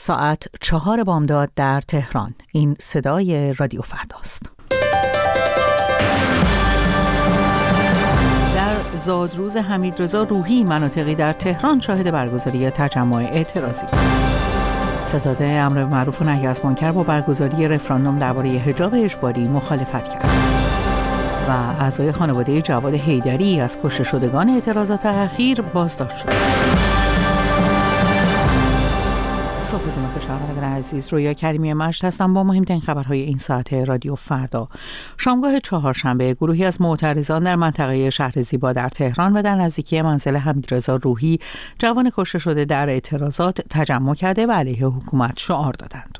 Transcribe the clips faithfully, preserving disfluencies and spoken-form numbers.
ساعت چهار بامداد در تهران. این صدای رادیو فرداست. در زادروز حمیدرضا روحی مناطقی در تهران شاهد برگزاری تجمع اعتراضی. ستاد امر معروف و نهی از منکر با برگزاری رفراندوم درباره حجاب اجباری مخالفت کرد و اعضای خانواده جواد حیدری از کشته شدگان اعتراضات اخیر بازداشت شد. صبحتون بخیر شنوندگان عزیز، رویا کریمی مجد هستم با مهمترین خبرهای این ساعت رادیو فردا. شامگاه چهارشنبه گروهی از معترضان در منطقه شهر زیبا در تهران و در نزدیکی منزل حمیدرضا روحی جوان کشته شده در اعتراضات تجمع کرده و علیه حکومت شعار دادند.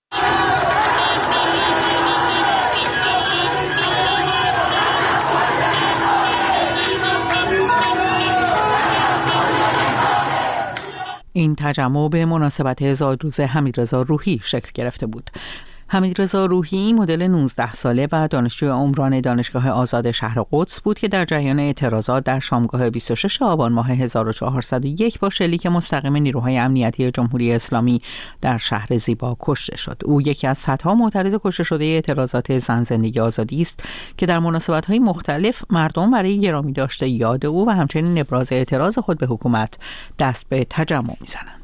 این تجمع به مناسبت زادروز حمیدرضا روحی شکل گرفته بود. حمیدرضا روحی مدل نوزده ساله و دانشجوی عمران دانشگاه آزاد شهر قدس بود که در جریان اعتراضات در شامگاه بیست و شش آبان ماه هزار و چهارصد و یک با شلیک مستقیم نیروهای امنیتی جمهوری اسلامی در شهر زیبا کشته شد. او یکی از صدها معترض کشته شده اعتراضات زن زندگی آزادی است که در مناسبت‌های مختلف مردم برای گرامی داشته یاد او و همچنین ابراز اعتراض خود به حکومت دست به تجمع می‌زنند.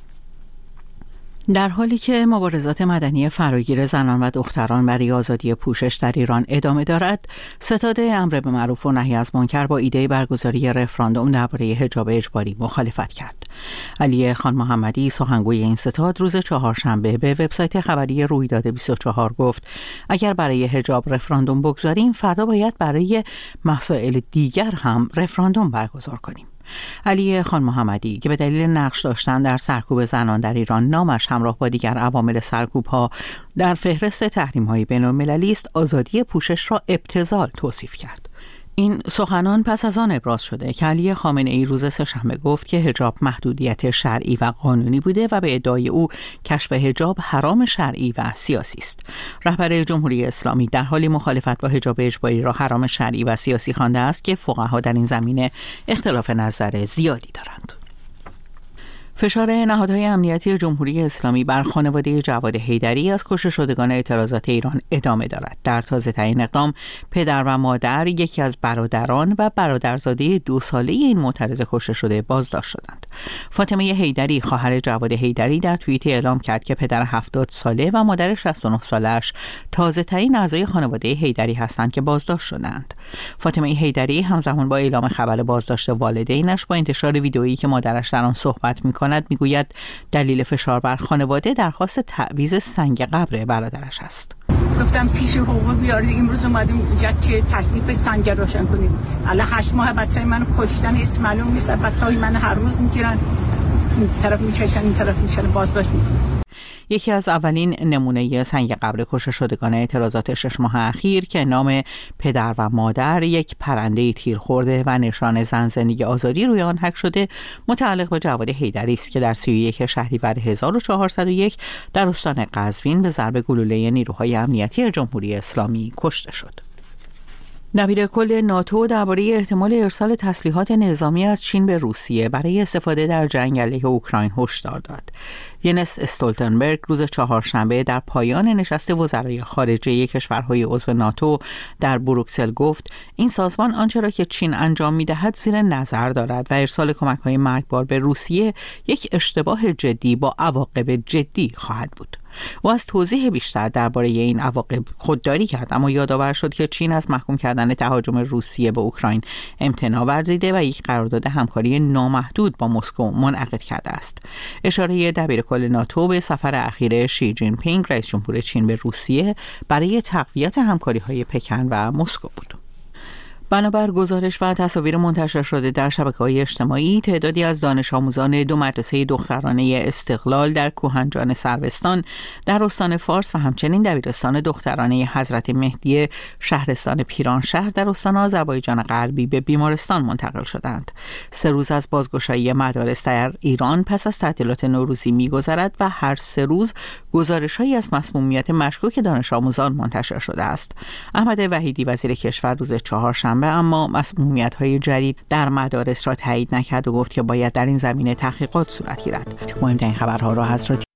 در حالی که مبارزات مدنی فراگیر زنان و دختران برای آزادی پوشش در ایران ادامه دارد، ستاد امر به معروف و نهی از منکر با ایده برگزاری رفراندوم درباره حجاب اجباری مخالفت کرد. علی خان محمدی سخنگوی این ستاد روز چهارشنبه به وبسایت خبری رویداد بیست و چهار گفت: اگر برای حجاب رفراندوم بگذاریم، فردا باید برای مسائل دیگر هم رفراندوم برگزار کنیم. علی خان محمدی که به دلیل نقش داشتن در سرکوب زنان در ایران نامش همراه با دیگر عوامل سرکوب‌ها در فهرست تحریم‌های بین‌المللی است، آزادی پوشش را ابتذال توصیف کرد. این سخنان پس از آن ابراز شده که علی خامنه‌ای روز سه‌شنبه گفت که حجاب محدودیت شرعی و قانونی بوده و به ادعای او کشف حجاب حرام شرعی و سیاسی است. رهبر جمهوری اسلامی در حالی مخالفت با حجاب اجباری را حرام شرعی و سیاسی خوانده است که فقها در این زمینه اختلاف نظر زیادی دارند. فشار نهادهای امنیتی جمهوری اسلامی بر خانواده جواد حیدری از کشته شدگان اعتراضات ایران ادامه دارد. در تازه‌ترین اقدام، پدر و مادر یکی از برادران و برادرزاده دو ساله این معترض کشته شده بازداشت شدند. فاطمه حیدری خواهر جواد حیدری در توییت اعلام کرد که پدر هفتاد ساله و مادر شصت و نه سالش تازه‌ترین اعضای خانواده حیدری هستند که بازداشت شدند. فاطمه حیدری همزمان با اعلام خبر بازداشت والدینش با انتشار ویدئویی که مادرش در آن صحبت می‌کند میگوید دلیل فشار بر خانواده درخواست تعویض سنگ قبر برادرش است. گفتم پیش حقوق بیارید، امروز اومدیم اینجا که تکلیف سنگ روشن کنیم. الان هشت ماه بچه‌ی منو کشتن، اسم معلوم نیست، بچه‌های من هر روز میگیرن، این طرف میچشن این طرف میچشن، بازداشت میکنن. یکی از اولین نمونه سنگ قبر کشته شدگان اعتراضات شش ماه اخیر که نام پدر و مادر یک پرنده تیر خورده و نشان زن زندگی آزادی روی آن حک شده متعلق به جواد حیدری است که در سی و یک شهریور هزار و چهارصد و یک در استان قزوین به ضرب گلوله نیروهای امنیتی جمهوری اسلامی کشته شد. دبیر کل ناتو درباره احتمال ارسال تسلیحات نظامی از چین به روسیه برای استفاده در جنگ علیه اوکراین هشدار داد. ینس استولتنبرگ روز چهارشنبه در پایان نشست وزرای خارجه کشورهای عضو ناتو در بروکسل گفت این سازمان آنچه را که چین انجام می‌دهد زیر نظر دارد و ارسال کمک‌های مرگبار به روسیه یک اشتباه جدی با عواقب جدی خواهد بود. و از توضیح بیشتر درباره این عواقب خودداری کرد، اما یادآور شد که چین از محکوم کردن تهاجم روسیه به اوکراین امتناع ورزیده و یک قرارداد همکاری نامحدود با مسکو منعقد کرده است. اشاره دبیر کل ناتو به سفر اخیر شی جین پینگ رئیس جمهور چین به روسیه برای تقویت همکاری‌های پکن و مسکو بود. بنابر گزارش و تصاویر منتشر شده در شبکه‌های اجتماعی، تعدادی از دانش آموزان دو مدرسه دخترانه استقلال در کوهنجان سروستان در استان فارس و همچنین دبیرستان دخترانه حضرت مهدی شهرستان پیرانشهر در استان آذربایجان غربی به بیمارستان منتقل شدند. سه روز از بازگشایی مدارس در ایران پس از تعطیلات نوروزی می‌گذرد و هر سه روز گزارش‌هایی از مسمومیت مشکوک دانش آموزان منتشر شده است. احمد وحیدی وزیر کشور روز چهارشنبه اما مسمومیت‌های جدید در مدارس را تایید نکرد و گفت که باید در این زمینه تحقیقات صورت گیرد. مهمترین خبرها را از رادیو